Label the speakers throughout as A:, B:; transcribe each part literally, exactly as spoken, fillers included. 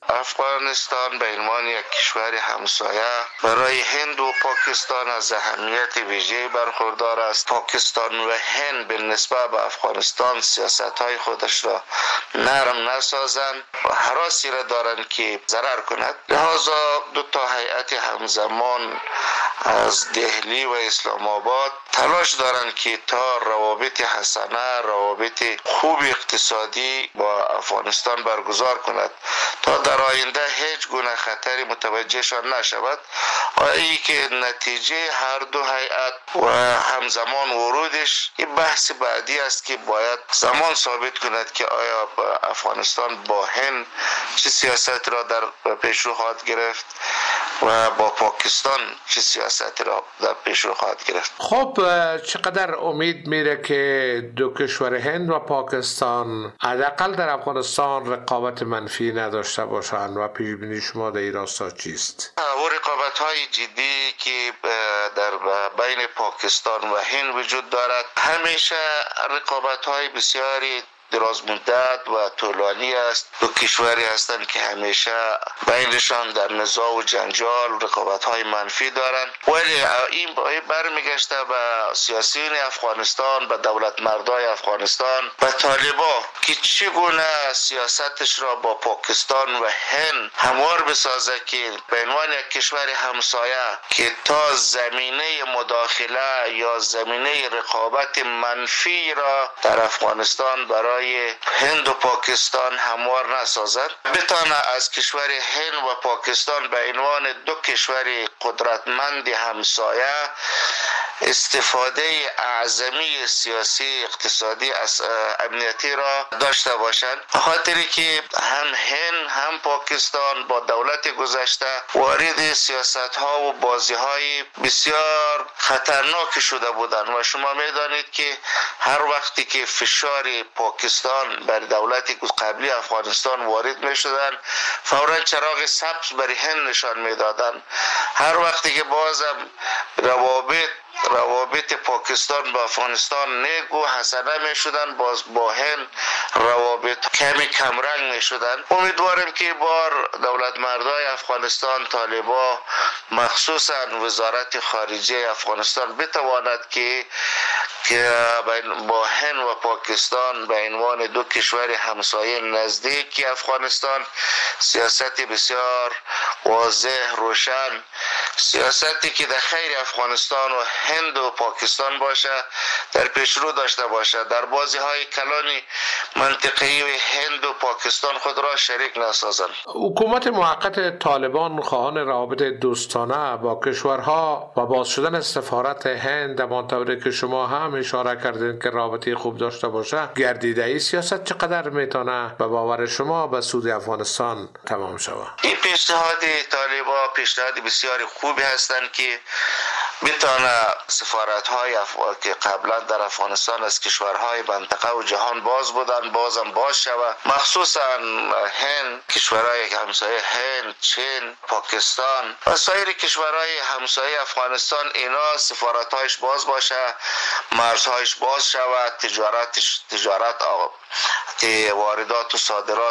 A: افغانستان به عنوان یک کشور همسایه برای هند و پاکستان از اهمیت ویژه‌ای برخوردار است. پاکستان و هند به نسبت به افغانستان سیاست‌های خودش را نرم نسازند و هراسی را دارند که ضرر کند. لذا دو تا هیئت همزمان از دهلی و اسلام آباد تلاش دارند که تا روابط حسنه، روابط خوب اقتصادی با افغانستان برگزار کند تا در آینده هیچ گونه خطری متوجهشان نشود. ای که نتیجه هر دو هیئت و همزمان ورودش این بحث بعدی است که باید زمان ثابت کند که آیا افغانستان با هند چه سیاست را در پیش رو خواهد گرفت و با پاکستان چه سیاست را در پیش رو خواهد گرفت.
B: خب چقدر امید میره که دو کشور هند و پاکستان حداقل در افغانستان رقابت منفی نداشته باشند و پیش بینی شما در این راستا چیست؟
A: و رقابت های جدی که در بین پاکستان و هند وجود دارد همیشه رقابت های بسیاری دراز مدت و طولانی است. دو کشوری هستند که همیشه بینشان در نزاع و جنجال رقابت های منفی دارند، ولی این برمیگشته به سیاسیون افغانستان، به دولت مردای افغانستان، به طالبان که چگونه سیاستش را با پاکستان و هند هموار بسازه که به عنوان یک کشور همسایه که تا زمینه مداخله یا زمینه رقابت منفی را در افغانستان برای هند و پاکستان هموار نسازد، بتانه از کشور هند و پاکستان به عنوان دو کشور قدرتمند همسایه استفاده اعظمی سیاسی، اقتصادی، از امنیتی را داشته باشند، خاطری که هم هند هم پاکستان با دولت گذشته وارد سیاست ها و بازی های بسیار خطرناک شده بودند و شما میدانید که هر وقتی که فشار پاکستان بر دولت قبلی افغانستان وارد می شدن فورا چراغ سبز بر هند نشان می دادن. هر وقتی که بازم روابط روابط پاکستان با افغانستان نیگو حسنه می شدن، باز با هند روابط کمی کمرنگ می شدن. امیدوارم که بار دولت مردای افغانستان، طالبا، مخصوصا وزارت خارجه افغانستان بتواند که که با هند و پاکستان به عنوان دو کشور همسایه نزدیک افغانستان سیاست بسیار واضح، روشن، سیاستی که در خیر افغانستان و هند و پاکستان باشه در پیشرو داشته باشه، در بازی های کلان منطقه‌ای و هند و پاکستان خود را شریک نسازند.
B: حکومت موقت طالبان خواهان روابط دوستانه با کشورها و باز شدن سفارت هند همانطوری که شما هم اشاره کردین که رابطه خوب داشته باشه، گردیده ای سیاست چقدر میتونه به باور شما به سود افغانستان تمام شود؟
A: این پیشنهاد طالبان پیشنهاد بسیار خوبی هستند که میتونه سفارت های افغان که قبلا در افغانستان از کشورهای منطقه و جهان باز بودن بازم باز شود، مخصوصا هند، کشورهای همسایه هند، چین، پاکستان و سایر کشورهای همسایه افغانستان، اینا سفارت هایش باز باشه، مرزهایش باز شود، تجارتش تجارت واردات و صادرات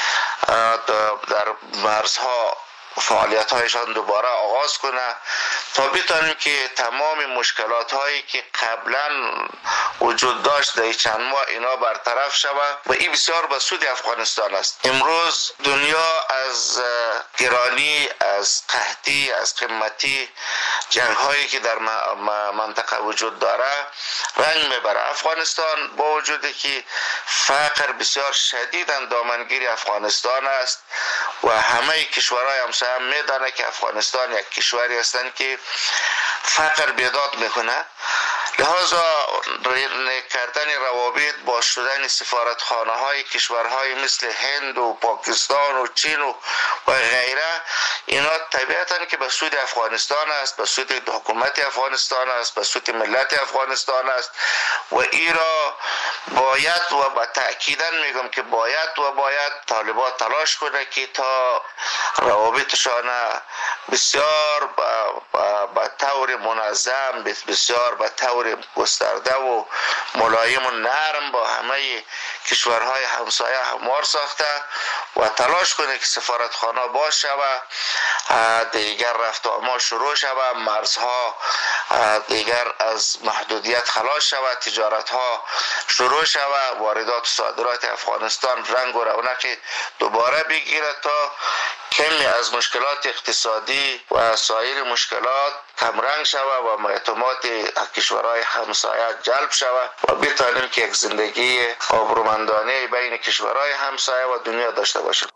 A: در مرزها فعالیت هایشان دوباره آغاز کنه تا بتانیم که تمام مشکلات هایی که قبلا وجود داشت در چند ماه اینا برطرف شود و این بسیار به سود افغانستان است. امروز دنیا از گرانی، از قحطی، از قیمتی جنگ هایی که در منطقه وجود داره رنگ میبره. افغانستان با وجودی که فقر بسیار شدید دامنگیر افغانستان است و همه کشورهای همسایه هم میدانه که افغانستان یک کشوری هستند که فقر بیداد میکنه، لحاظا کردن روابط با شدن سفارتخانه های کشورهای مثل هند و پاکستان و چین و غیره، اینا طبیعتا که به سود افغانستان است، به سود حکومت افغانستان است، به سود ملت افغانستان است و این را باید و با تأکیدا میگم که باید و باید طالبان تلاش کنه که تا روابطشان بسیار به طور منظم، بسیار به طور گسترده و ملایم و نرم با همه کشورهای همسایه هموار ساخته و تلاش کنه که سفارتخانه باز شود، دیگر رفت و آمد شروع شود، مرزها دیگر از محدودیت خلاص شود، تجارت ها شروع شود، واردات و صادرات افغانستان رنگ و رونق دوباره بگیرد تا کمی از مشکلات اقتصادی و سایر مشکلات کمرنگ شود و اعتماد کشورهای همسایه جلب شود و بتانیم که یک زندگی آبرومندانه بین کشورهای همسایه و دنیا داشته باشیم.